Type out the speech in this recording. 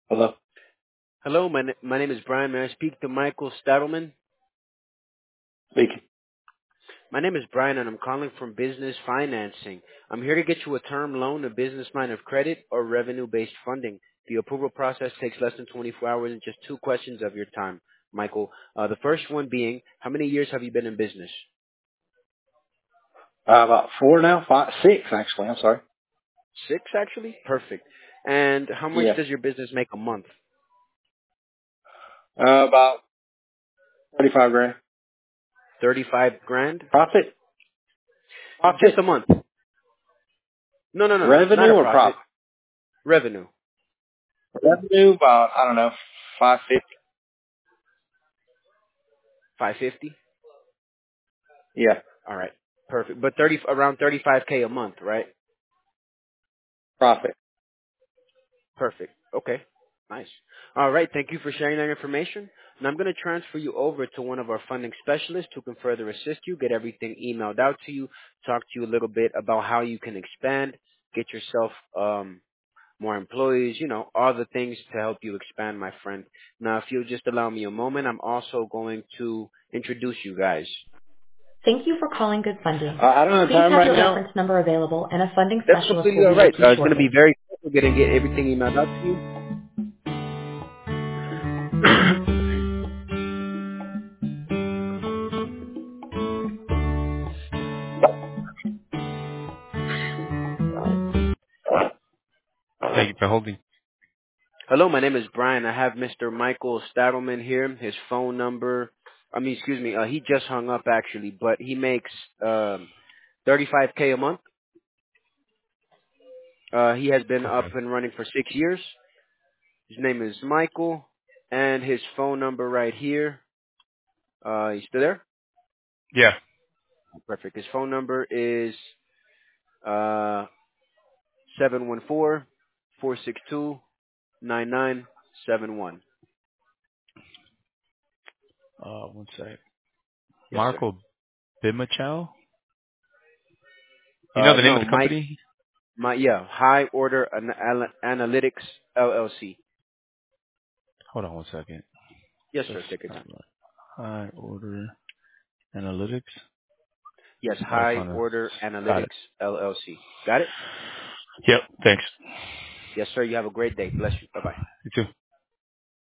Hello. Hello, my name is Brian. May I speak to Michael Stadelman? Speaking. My name is Brian, and I'm calling from Business Financing. I'm here to get you a term loan, a business line of credit, or revenue-based funding. The approval process takes less than 24 hours and just two questions of your time, Michael. The first one being, how many years have you been in business? About four now, five, six actually. I'm sorry. Six, actually? Perfect. And how much Yeah. does your business make a month? About 35 grand. 35 grand? Profit? Just Profit? a month. No. Not Revenue a or profit. profit? Revenue. Revenue about, I don't know, 550. 550? Yeah. All right. Perfect. But around 35K a month, right? Profit. Perfect. Okay. Nice. All right. Thank you for sharing that information. And I'm going to transfer you over to one of our funding specialists who can further assist you, get everything emailed out to you, talk to you a little bit about how you can expand, get yourself more employees, all the things to help you expand, my friend. Now, if you'll just allow me a moment, I'm also going to introduce you guys. Thank you for calling Good Funding. I don't have Please time have right your now. reference number available and a funding That's specialist completely will all be right. with you It's going to be shortly. very quick. We're going to get everything emailed out to you. Thank you for holding. Hello, my name is Brian. I have Mr. Michael Stadelman here. His phone number, excuse me, he just hung up actually, but he makes 35K a month. He has been up Okay. and running for 6 years. His name is Michael, and his phone number right here. You still there? Yeah. Perfect. His phone number is 714-462-9971. One sec. Yes, sir. Marco Bimachow? You know the name of No, the Mike. company? High Order Analytics LLC. Hold on one second. Yes, That's sir. Take your not time. right. High Order Analytics. Yes, Oh, it's High on a. Order Got Analytics it. LLC. Got it? Yep. Thanks. Yes, sir. You have a great day. Bless you. Bye-bye. You too.